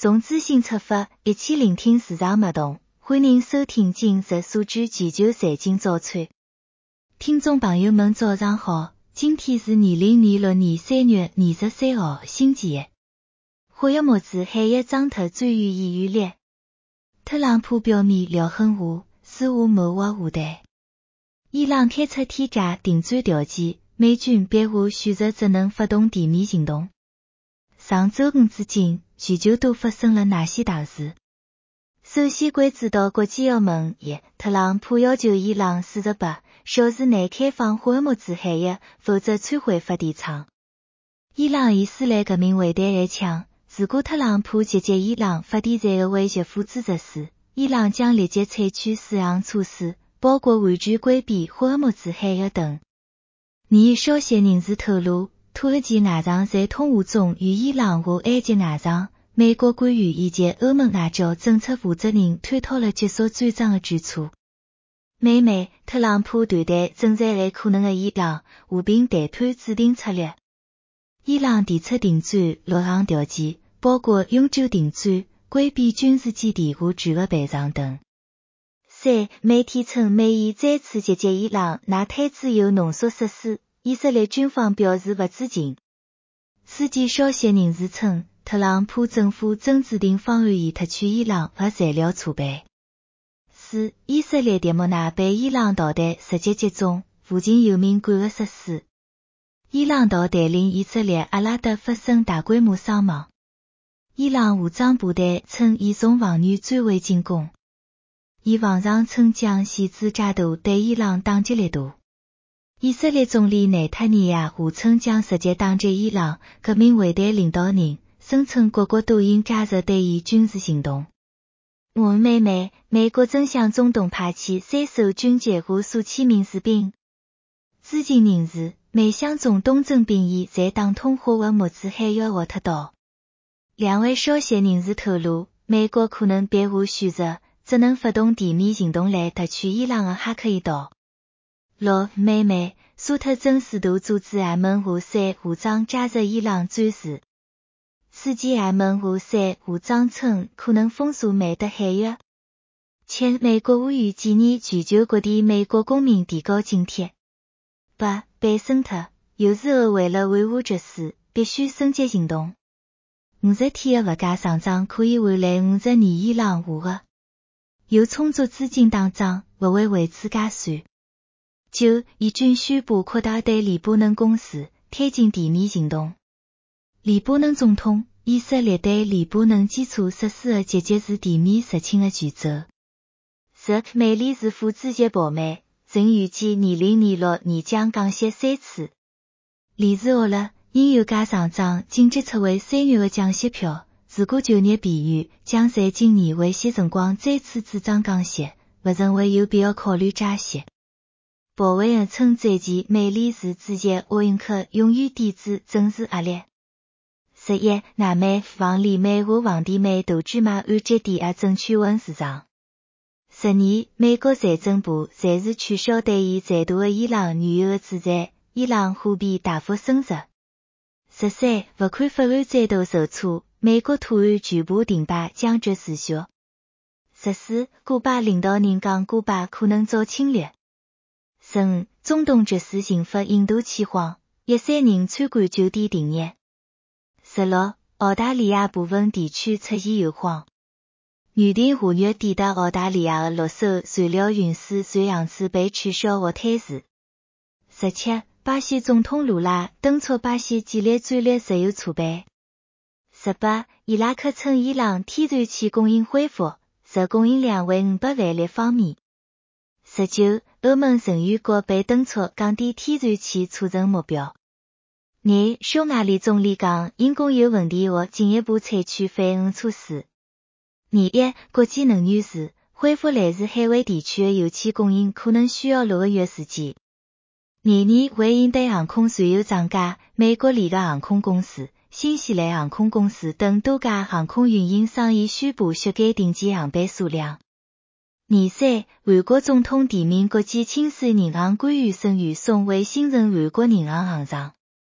从资讯出发，一起聆听市场脉动。欢迎收听今日数据全球财经早餐。听众朋友们早上好，今天是2026年3月23号星期一。活跃物资海一涨脱最预言预列。特朗普表面聊狠话，私下谋划下台。伊朗开出天价停战条件，美军别无选择只能发动地面行动。上周五至今，全球都发生了哪些大事？首先关注到国际要闻一，特朗普要求伊朗48小时内开放活跃物资海域，否则摧毁发电厂。伊朗以斯兰革命为代言枪，如果特朗普击击伊朗发电站的威胁付诸实施，伊朗将立即采取4项措施，包括完全关闭活跃物资海域等。有消息人士透露，土耳其外长在通话中与伊朗和埃及外长、美国官员以及欧盟外交政策负责人探讨了结束战争的举措。美媒特朗普团队正在为可能的伊朗和平谈判制定策略。伊朗提出停战6项条件，包括永久停战、关闭军事基地和巨额赔偿等。3媒体称美伊再次击击伊朗拿太自由浓缩设施，以色列军方表示不知情。此前消息人士称，特朗普政府正制定方案以夺取伊朗核材料储备。4以色列迪莫纳被伊朗导弹直接击中，附近有民管的设施。伊朗导弹令以色列阿拉德发生大规模伤亡。伊朗武装部队称伊从防御转为进攻。伊网上称将限制加大对伊朗打击力度。以色列总理内塔尼亚胡称将直接打击伊朗革命卫队领导人，声称各国都应加入对伊军事行动。美媒美国正向中东派遣3艘军舰和数千名士兵。知情人士，美向中东征兵役在打通活跃物资海域获得到。2位消息人士透露，美国可能别无选择，只能发动地面行动来夺取伊朗的哈克伊岛。6美媒沙特真使徒组织艾门和3武装加入伊朗战事。此前艾门和3武装称可能封锁美的海域。7美国呼吁建议全球各地美国公民提高警惕。8贝森特有时候为了维护局势，必须升级行动。50天的物价上涨可以换来50年伊朗化的。有充足资金打仗，不会为此加算。9以军宣布扩大对黎巴嫩攻势，推进地面行动。黎巴嫩总统，以色列对黎巴嫩基础设施的积极是地面入侵的前奏。10美联储副主席鲍曼曾预计2026年将降息3次。联储学了，因油价上涨紧急出为3月的降息票，如果就业疲软，将在今年为些辰光再次主张降息，不认为有必要考虑加息。鲍威尔称最近美联储主席沃恩克永远抵制政治压力。11南美、房利美和房地美投资买按揭抵押证券稳市场。12美国财政部暂时取消对伊财大的伊朗原油的制裁，伊朗货币大幅升值。13勿看法案再度受挫，美国土耳全部停摆僵局持续。14古巴领导人讲古巴可能遭侵略。15中东局势引发印度起慌，13人参观酒店停业。16澳大利亚部分地区出现油荒。原定下月抵达澳大利亚的6艘燃料运输船航次被取消或推迟。17巴西总统卢拉敦促巴西建立战略石油储备。18伊拉克称伊朗天然气供应恢复，日供应量为500万立方米。19欧盟成员国被敦促降低天然气储存目标。匈牙利总理讲因供有问题或进一步采取反应措施。21国际能源署恢复来自海湾地区的油气供应可能需要6个月时间。22为应对航空燃油涨价，美国联合航空公司、新西兰航空公司等多家航空运营商已宣布削减订机航班数量。23韩国总统提名国际清算银行官员声誉送为新任韩国银行行长。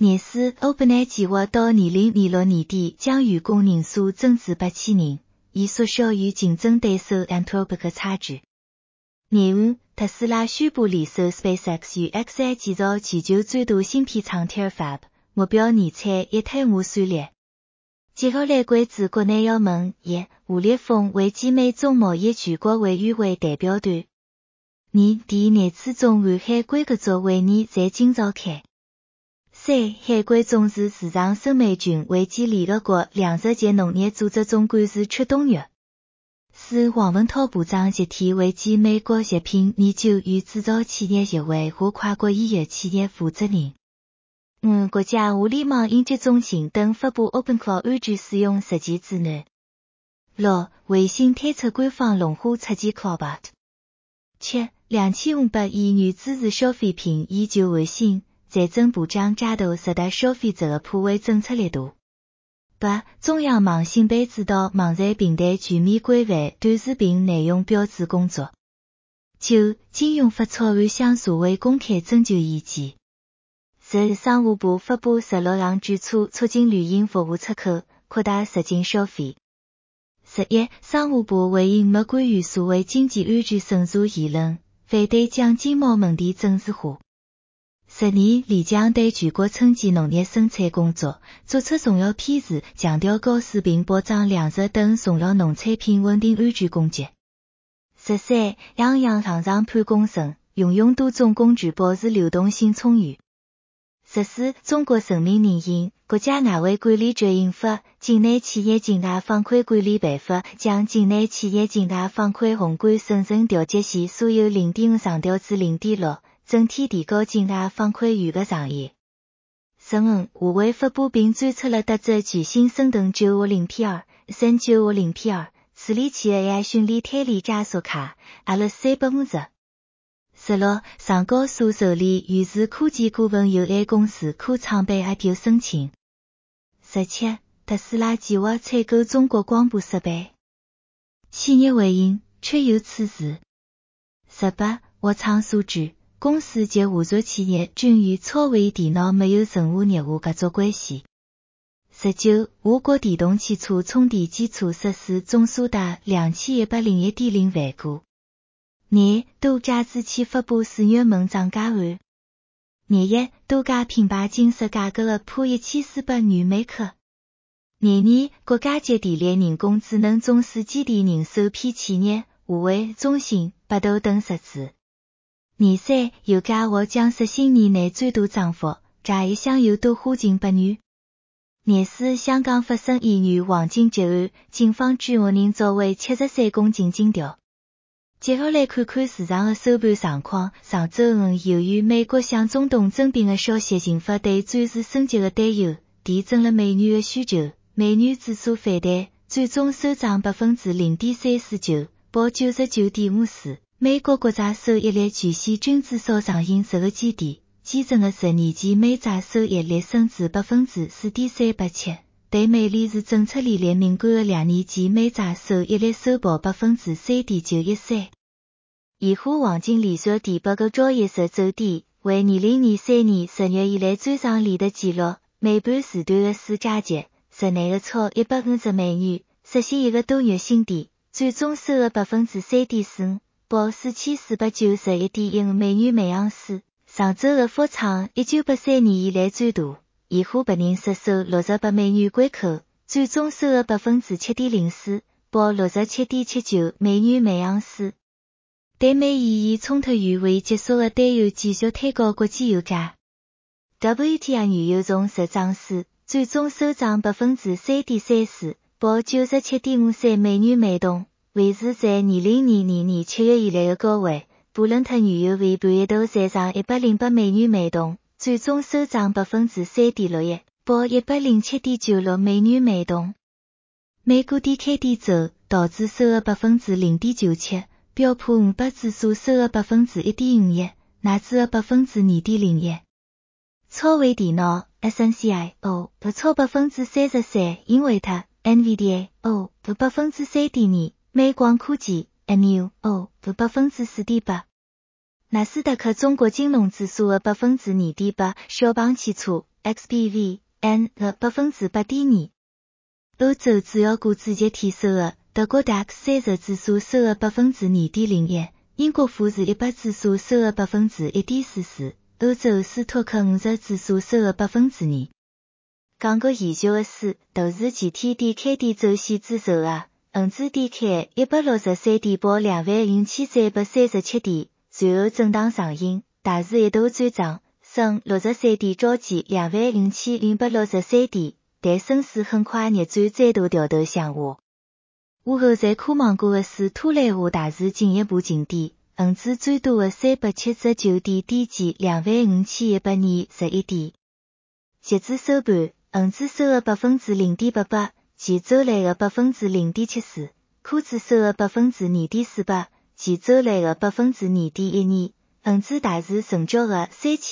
年思 OpenAI 计划到2026年底将员工人数增至8000人，以缩小与竞争对手 Anthropic 的差距。年五，特斯拉宣布联手 SpaceX 与 xAI 建造全球最大芯片厂 Terafab， 目标年产1推5算力。接下来关注国内要闻：一、吴立峰为集美中贸易全国委员会代表团。二、第廿次中韩海归合作会议在京召开。三、海归种子市场申美群为继联合国20届农业组织总干事出冬日。四、王文涛部长集体为继美国食品研究与制造企业协会和跨国医药企业负责人。五、国家互联网应急中心等发布 OpenCloud 安全使用实践指南。六、微信推出官方龙虎测试 Cloudbot。七、2500亿元支持消费品研究微信。财政部长加大实达消费者的普惠政策力度。八、中央网信办指导网站平台全面规范短视频内容标志工作。九、金融法草案向社会公开征求意见。十、商务部发布16项举措促进旅行服务出口，扩大实境消费。11、商务部回应没关于社会经济安全审查言论，反对将经贸问题政治化。12、李强对全国春季农业生产工作作出重要批示，强调高水平保障粮食等重要农产品稳定安全供给。13、央行上判公审，运用多种工具保持流动性充裕。14、中国人民银行、国家外汇管理局印发《境内企业境外放款管理办法》，将境内企业境外放款宏观审慎调节线所有 0.5 上调至 0.6。整体提高境外放款余额上限。15、华为发布并展出了搭载全新升等950 P2、升950 P2 处理器的 AI 训练推理加速卡，压了350。16、上交所受理原始科技顾问有限公司科创板 IPO 申请。17、特斯拉计划采购中国光波设备。企业回应，确有此事。18、沃仓数据。公司及合作企业均与超微电脑没有任何业务合作关系。19、我国电动汽车充电基础设施总数达 2101.0 万个。20、多家资企发布4月份涨价案。21、多家品牌金色价格的破1400元每克。22、国家级电力人工智能总试基地人首批企业，华为、中兴、百度等入驻。23、油价或将实行年内最大涨幅，价一箱油都花近8元。24、香港发生疑女黄金劫案，警方拘捕人作为73公斤金条。接下来看看市场的收盘状况。上周五，由于美国向中东征兵的消息引发对战事升级的担忧，提振了美元的需求，美元指数反弹，最终收涨 0.39%， 报 99.54。美国国债收益率全线均至少上行10个基点，基准的10年期美债收益率升至 4.387%， 对美联储政策利率敏感的2年期美债收益率收报 3.913%。现货黄金连续第8个交易日走低，为2023年10月以来最长连的纪录。每盘时段的市价值日内的超150美元，实现一个多月新低，最终收的 3.45%。报 4491.15 美元每盎司，上周的幅创1983年以来最大。现货白银失守68美元关口，最终收的 7.04%， 报 67.79 美元每盎司。对美元已冲突于未结束的担忧继续推高国际油价。WTI 原油从10涨4，最终收涨 3.34%， 报 97.53 美元每桶。维持在2022年7月以来的高位。布伦特原油尾盘一度再上108美元每桶，最终收涨 3.61%， 报 107.96 美元每桶。美股低开低走，道指收的 0.97%， 标普500指数收的 1.51%， 纳指的 2.01%。超微电脑 SNCIO 超 33%， 英伟达 NVIDIA 不 3.2%。美光科技 MU 不 4.8%。纳斯达克中国金融指数的 2.8%， 小鹏汽车 XBV、N 的8.2%。欧洲主要股指节提收的，德国 DAX 30指数收的 2.01%， 英国富时100指数收的 1.44%， 欧洲斯托克50指数收的 2%。港股研究的是，都是前天开低周线指数啊，恒指开163点报25337点，随后震荡上行，大市一度转涨，升63点招见25063点，但升势很快逆转再度掉头向下。午后在科网股的是拖累下大市进一步见底，恒指最多的379点低见25121点。截至收盘，恒指收的 0.88%， 前周来的 0.74%， 科指收的 2.48%， 前周来的 2.12%， 恒指大市成交额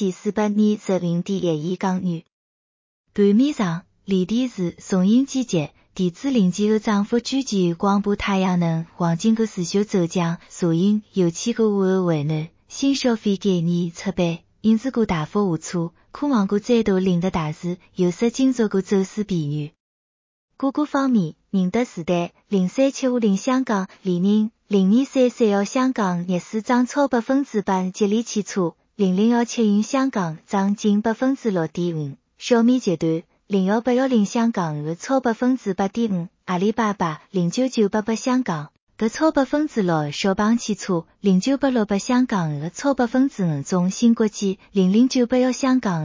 3420.1亿港元。盘面上，锂电池、松阴机械、电子零件的涨幅居前于广播太阳能、黄金的持续走强，茶饮、油气的午后回暖，新消费概念出版，影子股大幅下挫，科网股再度领得大市，有色金属股走势边缘。个股方面，宁德时代、03750香港、李宁、0233香港逆市涨超8%，吉利汽车、00171云香港涨近 6.5%， 小米集团、01810香港超 8.5%， 阿里巴巴、09988香港超 6%， 小鹏汽车、09868香港超 5%， 中芯国际、00981香港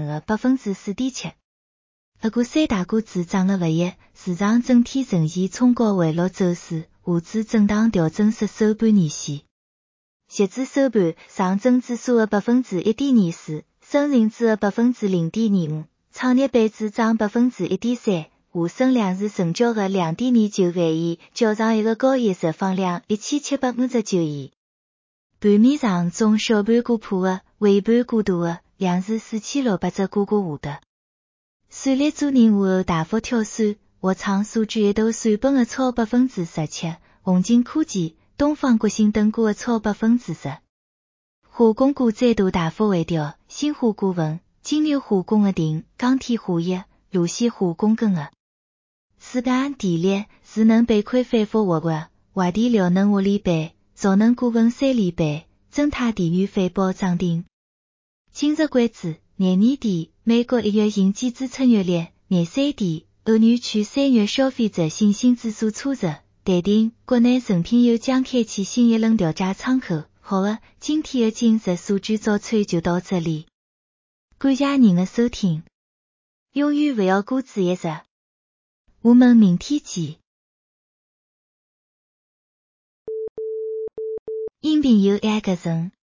4.7%。股三大股指涨了不一，市场整体呈现冲高回落走势，下至震荡调整失守半年线。截至收盘，上证指数的 1.24%， 深成指的 0.05%， 创业板指涨 1.3%， 沪深两市成交额 2.29 万亿，较上一个交易日放量1759亿。盘面上，中小盘股破的，尾盘过大的，两市4600只股股下跌。算力租赁午后大幅跳水，华创数据一度传本的超 17%， 宏景科技、东方国信等股的超 10%。化工股再度大幅回调，新华股份、金牛化工的停，钢铁化业、鲁西化工跟的。四间电力、智能板块反复活跃，华电6能下礼拜，兆能股份3礼拜，中泰电源反报涨停。今日关注，廿年底美国1月经济支撑月率，廿三底欧元区3月消费者信心指数初值，淡定国内成品油将开启新一轮调价窗口。好的，今天的今日数据早餐就到这里，感谢您的收听，永远不要孤注一掷，我们明天见。音频由爱格森